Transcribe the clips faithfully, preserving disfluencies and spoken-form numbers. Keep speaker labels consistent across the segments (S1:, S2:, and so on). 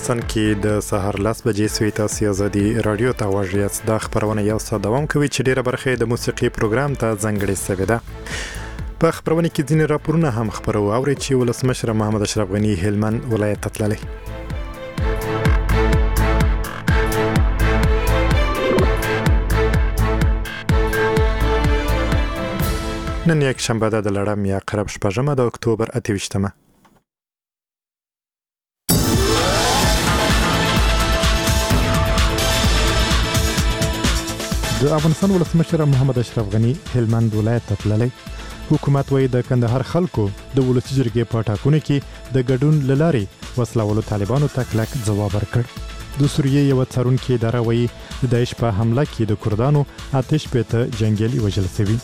S1: افغانستان کې د سهار لس بجې سوي تاسو ازادي رادیو ته واژ یاست. دا خبرونه یو ساعت دوام کوي چې ډیره برخه د موسیقي پروګرام ته ځانګړې شوې ده. په خبرونه کې ځینې راپورونه هم خبرو اوري چې ولسمشر محمد اشرف غنی هلمند ولایت ته تللی. نن یک شنبه ده د لړم یا قرب شپږمه د اکتوبر اته ویشتمه. د افغانستان ولسمشر محمد اشرف غنی هلمند ولایت ته تللی. حکومت وایي د کندهار خلکو د ولسي جرګې په ټاکنو کې د ګډون له لارې وسلوالو طالبانو ته کلک ځواب ورکړ. د سوریې یوه څارونکې اداره وایي د داعش په حمله کې د کردانو اته شپېته جنګیالي وژل شوي.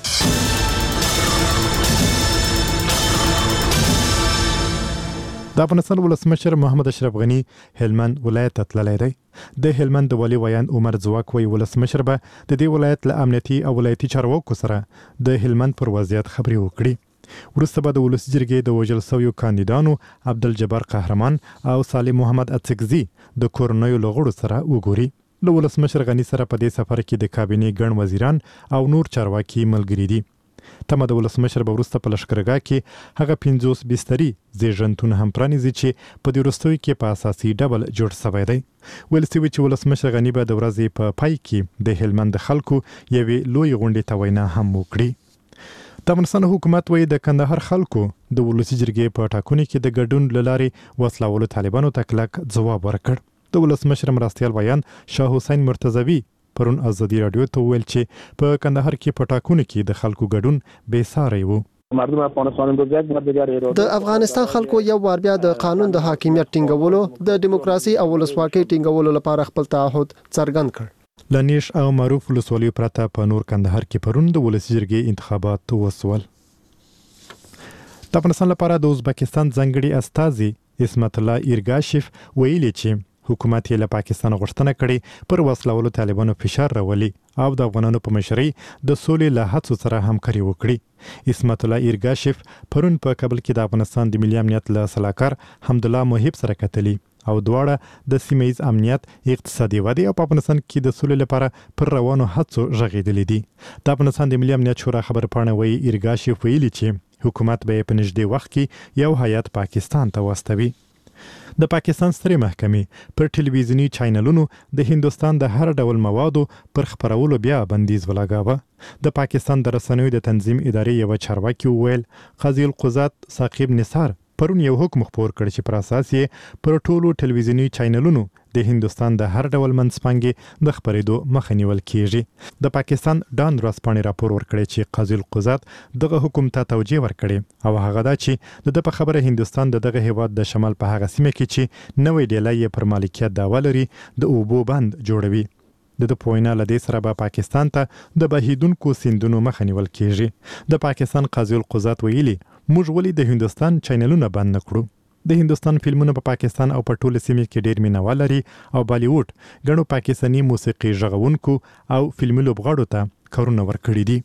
S1: د افغانستان ولسمشر محمد اشرف غنی هلمند ولایت ته تللی دی. د هلمند د والي ویاند عمر ځواک وایي ولسمشر به د دې ولایت له امنیتي او ولایتي چارواکو سره د هلمند پر وضعیت خبرې وکړي. وروسته به د ولسي جرګې د وژل شویو کاندیدانو عبدالجبار قهرمان او سالم محمد اڅکزي د کورنیو له غړو سره وګوري. له ولسمشر غنی سره په دې سفر کې د کابینې ګڼ وزیران او نور چارواکي ملګري دي. تمه د ولسمشر به وروسته په لښکرګاه کې هغه پنځوس بستري زیږنتون هم پرانیزي چې په دې وروستیو کې په اساسي ډول جوړ شوی دی. ویل شوي چې ولسمشر غني به د ورځې په پای کې د هلمند د خلکو یوې لویې غونډې ته وینا هم وکړي. د افغانستان حکومت وایي د کندهار خلکو د ولسي جرګې په ټاکنو کې د ګډون له لارې وسلوالو طالبانو ته کلک ځواب ورکړ. د ولسمشر مرستیال ویاند شاه حسین مرتضوي پرون ازادي رادیو ته ویل چې په کندهار کې په ټاکنو کې د خلکو ګډون بې ساری و.
S2: د افغانستان خلکو یو وار بیا د قانون د حاکمیت ټینګولو د دیموکراسي او ولسواکۍ ټینګولو لپاره خپل تعهد څرګند کړ.
S1: لنیش او معروف ولسوالیو پرته په نور کندهار کې پرون د ولسي جرګې انتخابات وسول. د افغانستان لپاره د ازبکستان ځانګړي استازي اسمت الله ایرګاشف ویلي چې حکومت یې له پاکستان غوښتنه کړې پر وسلوالو طالبانو فشار راولي او د افغانانو په مشرۍ د سولې له هڅو سره همکاري وکړي. اسمت الله ایرګاشف پرون په کابل کې د افغانستان د ملي امنیت له سلاکار حمدالله محب سره کتلي او دواړه د سیمه ییز امنیت، اقتصادي ودې او په افغانستان کې د سولې لپاره پر روانو هڅو غږېدلي دي. د افغانستان د ملي امنیت شورا خبرپاڼه وایي ایرګاشف ویلي چې حکومت به په نږدې وخت کې یو هیات پاکستان ته واستوي. د پاکستان سترې محکمې پر ټلویزیوني چینلونو د هندوستان د هر ډول موادو پر خپرولو بیا بندیز ولګاوه. د پاکستان د رسنیو د تنظیم ادارې یو چارواکي وویل قاضي القضات ثاقب نثار پرون یو حکم خپور کړ چې پر اساس یې پر ټولو ټلویزیوني چینلونو د هندوستان د هر ډول منځپانګې د خپرېدو مخه نیول کیږي. د پاکستان ډان ورځپاڼې راپور ورکړی چې قاضي القضات دغه حکم ته توجیه ورکړي او هغه دا چې د ده په خبره هندوستان د دغه هیواد د شمال په هغه سیمه کې چې نوې ډیلی یې پر مالکیت دعوه لري د اوبو بند جوړوي. د د پوینا لدې سره به پاکستان ته د بهیدونکو سیندونو مخه نیول کیږي. د پاکستان قاضي القضات ویلي موږ ولې د هندوستان چینلونه بند نه کړو. د هندوستان فلمونه په پاکستان او په ټوله سیمه کې ډیر مینوال لري او بالیوډ ګڼو پاکستاني موسیقي ژغونکو او فلمي لوبغاړو ته کارونه ورکړي دي.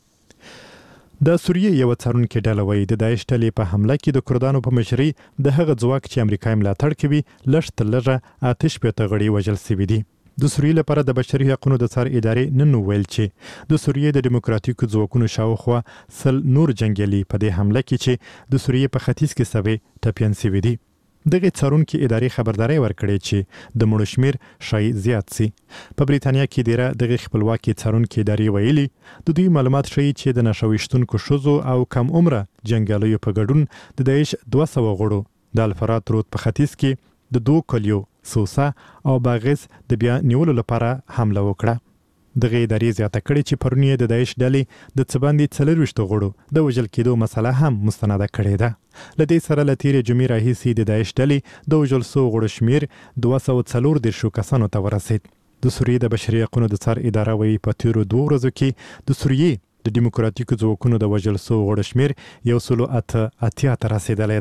S1: د سوریې یو څارونکې ډله وایي د داعش ډلې په حمله کې د کردانو په مشرۍ د هغه ځواک چې امریکا یې ملاتړ کوي لږ تر لږه اته شپېته غړي وژل شوي دي. د سوریې لپاره د بشري حقوقو د څار ادارې نن ویل چې د سوریې د دیموکراتیکو ځواکونو شاوخوا سل نور جنګیالي په دې حمله کې چې د سوریې په ختیځ کې سوي ټپیان شوي دي. دغه څارونکي ادارې خبرداري ورکړې چې د مړو شمیر شای زیات سي. په بریتانیا کې ډیره دغه خپلواکي څارونکي ادارې ویلي د دوی معلومات ښیي چې د نشويشتونکو ښځو او کم عمره جنګیالیو په ګډون د داعش دوه سوه غړو د الفرات رود په ختیځ کې د دوه کلیو سوسا او باغز د بیا نیولو لپاره حمله وکړه. دغه ادارې زیاته کړې چې پرون یې د داعش ډلې د څه باندې څلرویشتو غړو د وژل کېدو مسله هم مستنده کړې ده. له دې سره له تېرې جمعې راهیسې د داعش ډلې د وژل شوو غړو شمیر دوه سوه څلور دېرشو کسانو ته ورسېد. د سوریې د بشري حقوقو د څار اداره وایي په تېرو دوو ورځو کې د سوریې د دیموکراتیکو ځواکونو د وژل شوو غړو شمیر یو سلو اته اتیا ته رسېدلی دی.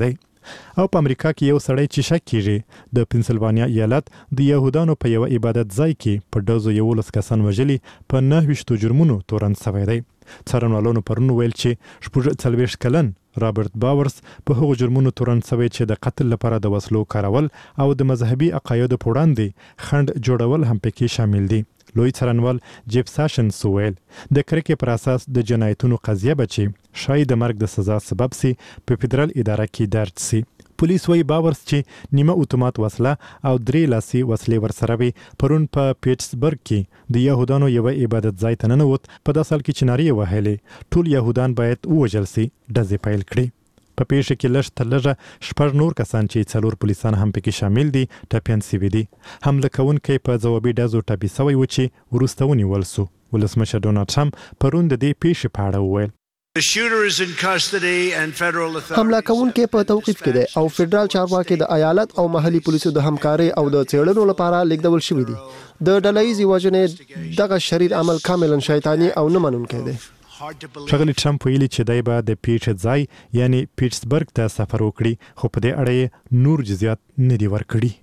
S1: او په امریکا کې یو سړی چې شک کیږي د پنسلوانیا ایالت د يهودانو په یو عبادت ځای کې په ډزو یو لس کسان وژلي په نه ویشتو جرمونو تورن شوی دی. څارنوالانو پرون ویل چې شپږ څلوېښت کلن رابرت باورز په هغو جرمونو تورن شوی چې د قتل لپاره د وسلو کارول او د مذهبي عقایدو په وړاندې خنډ جوړول هم پکې شامل دي. لوی څارنوال جیف ساشنز ویل د کرکې پر اساس د جنایتونو قضیه بچي شاید د مرګ د سزا سبب سي په فدرال اداره کې درج سي. پولیس وی باورز چې نیمه اتومات وسله او درې لاسي وسلې ورسره وي پرون په پیټسبرګ کې د يهودانو یو عبادت ځای ته ننوت. په داسې حال کې چې نارې وهلې ټول يهودان باید ووژل سي ډزې پیل کړي. په پیښه کې لږ تر لږه شپږ نور کسان چې څلور پولیسان هم پکې شامل دي ټپیان شوي دي. حمله کوونکی په ځوابي ډزو ټپي شوی و چې وروسته ونیول سو. ولسمشر ډونالډ ټرمپ پرون د دې پیښې په اړه وویل
S2: حمله کوونکی په توقیف کې دی او فدرال چارواکي د ایالت او محلي پولیسو د همکاري او د څېړنو لپاره لیږدول شوي دي. د ډلهییزې وژنې دغه شریر عمل کاملا شیطاني او نه منونکی دی.
S1: ښاغلي ټرمپ ویلي چې دی به د پیښې ځای یعنی پیټسبرګ ته سفر وکړي خو په دې اړه نور جزئیات نه دي ورکړي.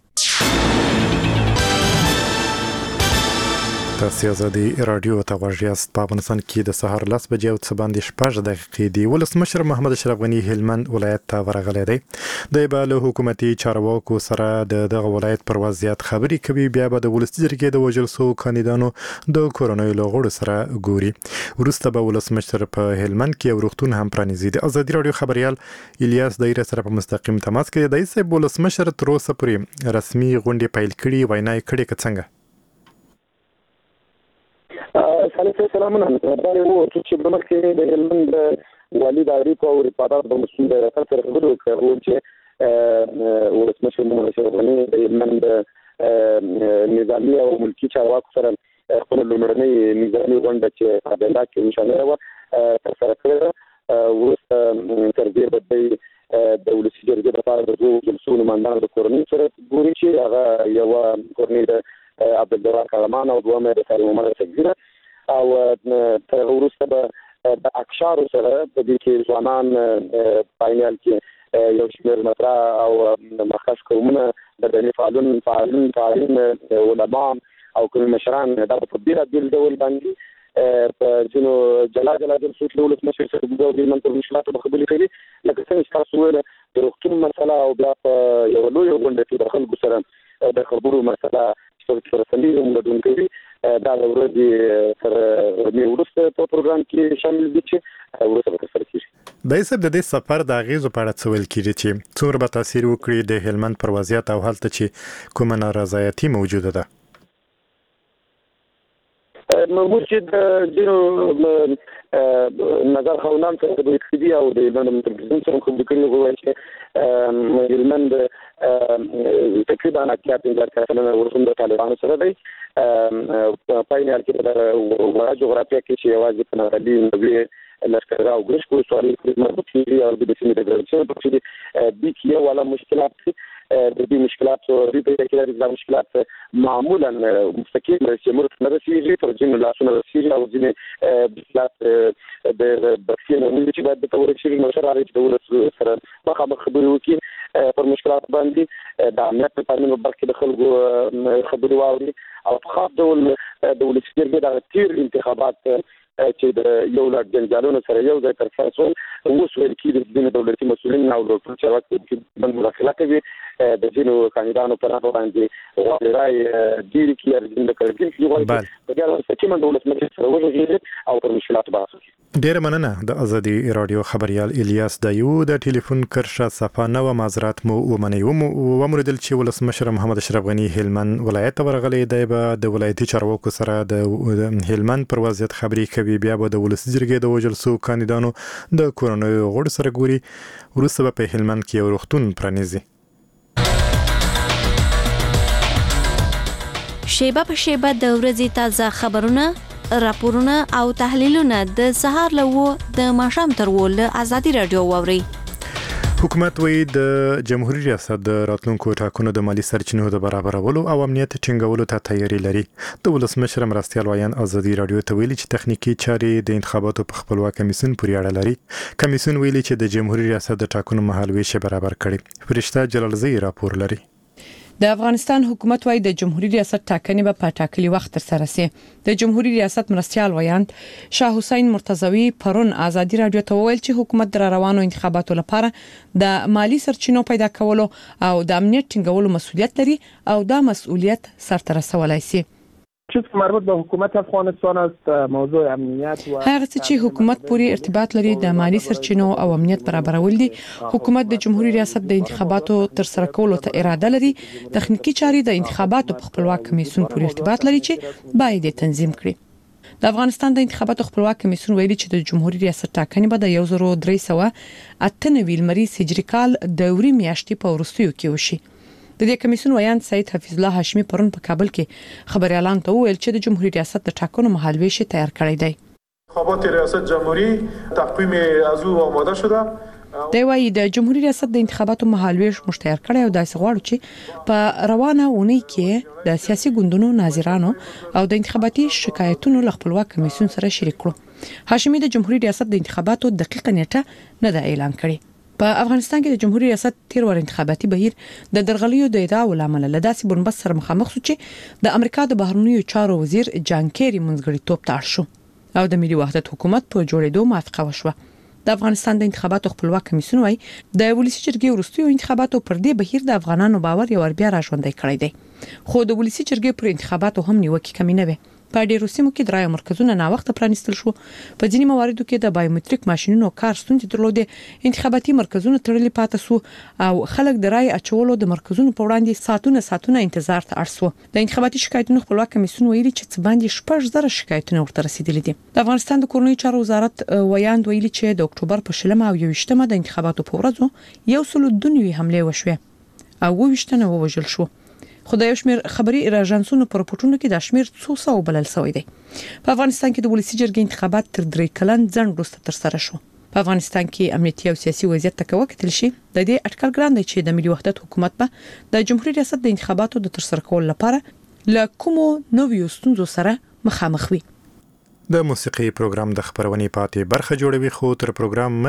S1: تاسو آزادي رادیو ته غوږیاست. په افغانستان کې د سهار لس بجې او څه باندې شپږ دقیقې دي. ولسمشر محمد اشرف غني هلمند ولایت ته ورغلی دی. دی به له حکومتي چارواکو سره د دغه ولایت پر وضعیت خبرې کوي. بیا به د ولسي جرګې د وژل شوو کاندیدانو د کورنیو له غړو سره ګوري. وروسته به ولسمشر په هلمند کې یو روغتون هم پرانیزي. د آزادي رادیو خبريال الیاس دایره سره په مستقیم تماس کې دی. صاحب ولسمشر تر اوسه پورې رسمي غونډې پیل کړي وینا یې کړې که څنګه؟
S3: سلام سلامونه دا یو چې په مخکې د هلمند والي د اړیکو او ارتباطات د مسؤل د رئیس سره خبرې وکړو چې ولسمشر محمد اشرف غني د هلمند نظامي او ملکي چارواکو سره خپل لومړنۍ نظامي غونډه چې په بندا کې مشاوره وه ترسره کړې. وروسته تر دې به د ولسي جرګې لپاره د دوو جلسو نمایندانو د کورنۍ سره ګوري چې هغه یوه کورنۍ د عبدالجبار کلمان او دومره د سالم عمر سګزیره او تر وروسته به د اکشارو سره په دې کې ځوانان پاینل کې یو شمېر مطرح او مخکښ قومونه د دیني فعالون فعالین فعالین علما او کوم مشران دا په بیل بیل ډول باندې په جنو جلا جلا د صوت له ولسمشر سره د دوی منځ مشکلات په خبرې کوي لکه څنګه چې تاسو ویل د روغتون مسله او بیا په یو لوی غونډه کې د خلکو سره د خبرو مسله چې رسمي مولدون کوي دا د ورځې سره د وروسته په پروګرام کې شامل دي چې وروسته به ترسره کیږي.
S1: د ایسب د دې سفر د اغیزو په اړه څه ویل کیږي چې څومره به تاثیر وکړي د هلمند پر وضعیت او هلته چې کومه نارضایتي موجوده ده؟
S3: موږ چې د ځینو نظر خونان سره د اقتصادي او د هلمند تلویزیون سره خبرې کړې وو چې هلمند تقریبا اتیا پنځه کسانه ورسوم د طالبانو سره دی. پاینل کې د وړا جغرافیه کې چې یوازې په نړۍ نوې لشکره او ګرش کو سوالي مربوط کیږي او د سیمې د ګرځېدو په چې د کې ولا مشکلات د دې مشکلات او د دې کې د مشکلات معمولا مستقیم چې مرته نه رسیږي تر ځینو لاسونه رسیږي او ځینې مشکلات د بکسینو چې باید د تور شي نو سره راځي د ولس سره مخامخ خبرې وکړي پر مشکلات باندې د امنیت په اړه برخه د خلکو خبرې واوري او په خاص ډول د ولس جرګې د تیر انتخابات چې د یو لړ جنجالونو سره یو ځای ترسره شول اوس ویل کېږي چې د دولتي مسؤلین او د چارواکو باندې مداخله کوي د ځینو کاندیدانو پر هغه باندې غوړای ډیر کې ارزنده کوي چې غواړي په هغه څه کې من دولت مجلس سره وژغېږي او پر مشکلات بحث وکړي.
S1: ډیر مننه. د آزادي رادیو خبريال الیاس دایو د ټلیفون کرښه صفه نو معذرت مو ومني ومردل چې ولسمشر محمد اشرف غني هلمند ولایت ورغلی دی به د ولایتي چارواکو سره د هلمند پر وضعیت خبرې کوي. بیا به د ولسي جرګې د وژل شوو کاندیدانو د کورنیو غړو سره ګوري. وروسته به په هلمند کې یو روغتون پرانیزي.
S4: شیبه په شیبه د ورځې تازه خبرونه، راپورونه او تحلیلونه د سهار له و د ماښام تر و له آزادي رادیو واوري.
S1: حکومت وی د جمهوریت ریاست د راتلونکو ټاکنو د مالی سرچینو د برابرولو او امنیت ټینګولو ته تیاری لري. د ولسمشر مرستیال وایان ازادي رادیو ته ویلي چې تخنیکی چارې د انتخاباتو په خپلواک کمیسیون پورې اړه لري. کمیسیون ویلي چې د جمهوریت ریاست د ټاکنو مهالويش برابر کړي. فرشته جلالزئی راپور لري.
S5: د افغانستان حکومت وايي د جمهوریت ریاست ټاکنې به په ټاکلي وخت تر سره شي. د جمهوریت ریاست مرستیال وایاند شاه حسین مرتضوی پرون ازادي رادیو ته ویل چې حکومت در روانو انتخاباتو لپاره د مالی سرچینو پیدا کولو او د امنیت ټینګولو مسؤلیت لري او دا مسؤلیت سرته رسولای شي.
S6: چیز که مربوط به حکومت افغانستان است موضوع امنیت و
S5: هغه چې حکومت پوری ارتباط لري د مالی سرچینو او امنیت برابرول دي. حکومت د جمهوریت ریاست د انتخاباتو تر سره کولو ته اراده لري. تخنیکی چارې د انتخاباتو په خپلواک کمیسیون پوری ارتباط لري چې باید تنظیم کړي. د افغانستان د انتخاباتو خپلواک کمیسیون ویلي چې د جمهوریت ریاست ټاکنې به د یو زر درې سوه اته نوي لمریز هجري کال دوري میاشتې په وروستیو کې وشي. د دې کمیسیون ویان سید حفیظ الله هاشمی پرون په کابل کې خبري اعلان ته ویل چې د جمهوریت ریاست د ټاکنو مهالويش تیار کړی دی.
S7: انتخابات ریاست جمهوری تقویم از او آماده شده.
S5: دی وايي د جمهوریت ریاست د انتخاباتو مهالويش مشتهر کړی او داسې غواړي چې په روانه اونۍ کې د سیاسي ګوندونو ناظرانو او د انتخاباتي شکایتونو له خپلواک کمیسیون سره شریک کړو. هاشمی د جمهوریت ریاست د انتخاباتو دقیقه نیټه نه ده اعلان کړې. په افغانستان کې د جمهوریت ریاست تیر ور انتخاباتي بهیر د درغلیو د ادعا ولامل لداسي بنبست سره مخامخ شو چې د امریکا د بهرنیو چارو وزیر جان کیری منځګړیتوب ته اړ شو او د ملي وحدت حکومت په جوړېدو موافقه وشوه. د افغانستان د انتخاباتو خپلواک کمیسیون وايي د ولسی جرګې وروستیو انتخاباتو پر دې بهیر د افغانانو باور یو بیا راژوندی کړی دی. خو د ولسی جرګې پر انتخاباتو هم نیوکه کمی نه وي. په ډیرو سیمو کې درایو مرکزونه نا وخت پرانیستل شو. په ځینې مواردو کې د بایومټریک ماشينونو کار ستونزې درلودې. انتخاباتي مرکزونه تړلي پاتې سو او خلک د رای اچولو د مرکزونو په وړاندې ساعتونه ساعتونه انتظار ته اړ سو. د انتخاباتي شکایتونو خپلواک کمیسیون ویلي چې څه باندې شپږ زره شکایتونه ورته رسیدلي دي. د افغانستان د کورنیو چارو وزارت ویاند ویلي چې د اکتوبر په شلمه او یوویشتمه د انتخاباتو په ورځو یو سل دوه نوي حمله وشوه او وویشتنه ووژل شو. خو د یو شمېر خبري راژانسونو په راپورټونو کې د شمېر څو سو بلل شوی دی. په افغانستان کې د ولسی جرګې انتخابات تر درې کلن ځنډ وروسته تر سره شو. په افغانستان کې امنیتي او سیاسي وضعیت ته وکتل شي د دې اټکل ګران دی چې د ملي وحدت حکومت به د جمهوریت ریاست د انتخاباتو د تر سره کولو لپاره له کومو نویو ستونزو سره مخامخ وي.
S1: د موسیقي پروګرام د خبرونې پاتې برخه جوړوي خو تر پروګرام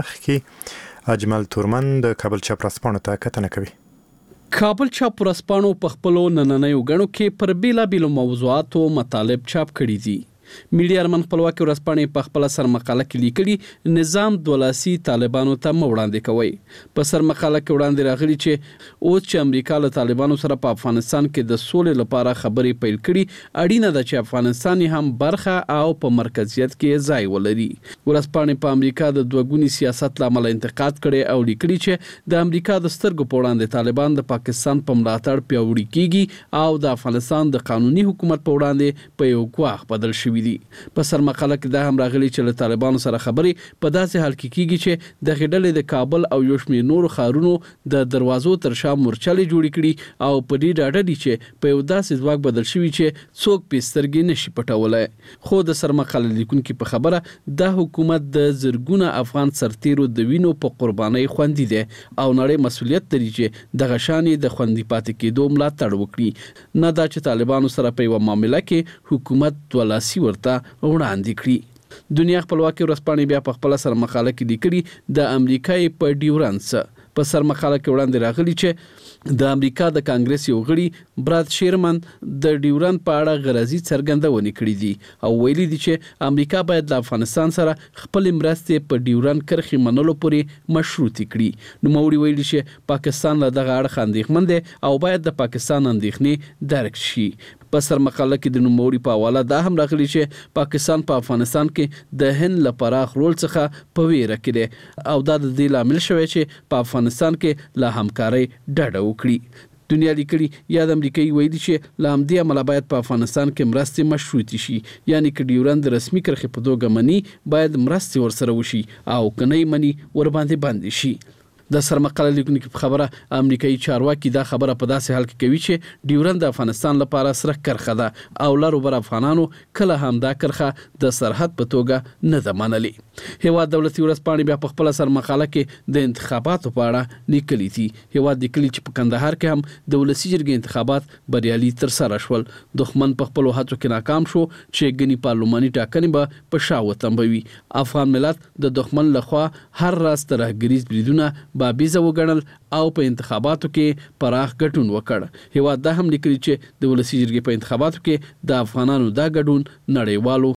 S1: مخکې اجمل تورمن د کابل چاپراسپانو ته کتنه کوي.
S8: کابل چاپ ورسپانو په خپلو نننیو غړو کې پر بیلا بیلو موضوعاتو مطالب چاپ کړي دي. میډیا رمن خپلواکي ورسپانې په خپل سر مقاله کې لیکلي نظام دولاسي طالبانو ته وړاندې کوي. په سر مقاله کې وړاندې راغلي چې اوس چې امریکا له طالبانو سره په افغانستان کې د سولې لپاره خبرې پیل کړي اړینه ده چې افغانستان هم برخه او په مرکزیت کې ځای ولري. ورسپانې په امریکا د دوګونی سیاست لامل انتقاد کړي او لیکلي چې د امریکا د سترګو په وړاندې طالبان د پاکستان په ملاتړ پیاوړي کیږي او د افغانستان د قانوني حکومت په وړاندې په یو ګواښ بدل شوی. په سر مقاله کې دا هم راغلي چې له طالبانو سره خبرې په داسې حال کې کیږي چې د غډلې د کابل او یو شمېر نورو ښارونو د دروازو تر شا مورچلې جوړې کړي او په دې ډاډه دي چې په یو داسې ځواک بدل شوی چې څوک په سترګې نشي پټولای. خو د سر مقاله لیکونکو په خبره د حکومت د زرګونه افغان سرتیرو د وینو په قربانۍ خوندي دي او نړۍ مسؤلیت لري چې د غشانې د خوندي پاتې کېدو ملاتړ وکړي. نه دا چې طالبانو سره په یو معاملې کې حکومت دولاسي ورته وړاندې کړي. دنیا خپلواکي ورسپانې بیا په خپل سر مقاله کې لیکلي د امریکای په ډیورنس په سر مقاله کې وړاندې راغلي چې د امریکا د کانګرس یو غړي براد شیرمن د ډیورن په اړه غرضی څرګندونه کړې دي او ویلي دي چې امریکا باید د افغانستان سره خپل مرستې په ډیورن کرخي منلو پورې مشروطي کړي. نو موري ویلي چې پاکستان له دغه اړخ اندېښمن دی او باید د پاکستان اندېښنې درک شي. په سر مقاله کې د نوموړي په حواله دا هم راغلي چې پاکستان په افغانستان کې د هند لپاره رول څخه په ویره کې دی او دا د دې لامل شوی چې په افغانستان کې له همکارۍ ډډه وکړي. دنیا لیکلي یا د امریکایي ویلي چې له همدې امله باید په افغانستان کې مرستې مشروطې شي. یعنی که ډیورن د رسمي کرښې په توګه مني باید مرستې ورسره وشي او که نه یې مني ورباندې بندې شي. د سرمقاله لیکونکو په خبره امریکایي چارواکي دا خبره په داسې حال کې کوي چې ډیورند د افغانستان لپاره سره کرخه ده او لارو بر افغانانو کله هم دا کرخه د سرحد په توګه نه ده منلې. هیواد دولتي ورځپاڼې بیا په خپل سرمقاله کې د انتخاباتو په اړه لیکلي دي. هیواد لیکلي چې په کندهار کې هم د ولسي جرګې انتخابات بریالي تر سره شول. دښمن په خپل هڅو کې ناکام شو چې ګني پارلماني ټاکنې به په شا وتمبوي. افغان ملت د دښمن لخوا هر راز ترهګریز بریدونه بابیزه وګڼل او په انتخاباتو کې پراخ ګډون وکړ. هیواد دا هم لیکلي چې د ولسي جرګې په انتخاباتو کې د افغانانو دا ګډون نړیوالو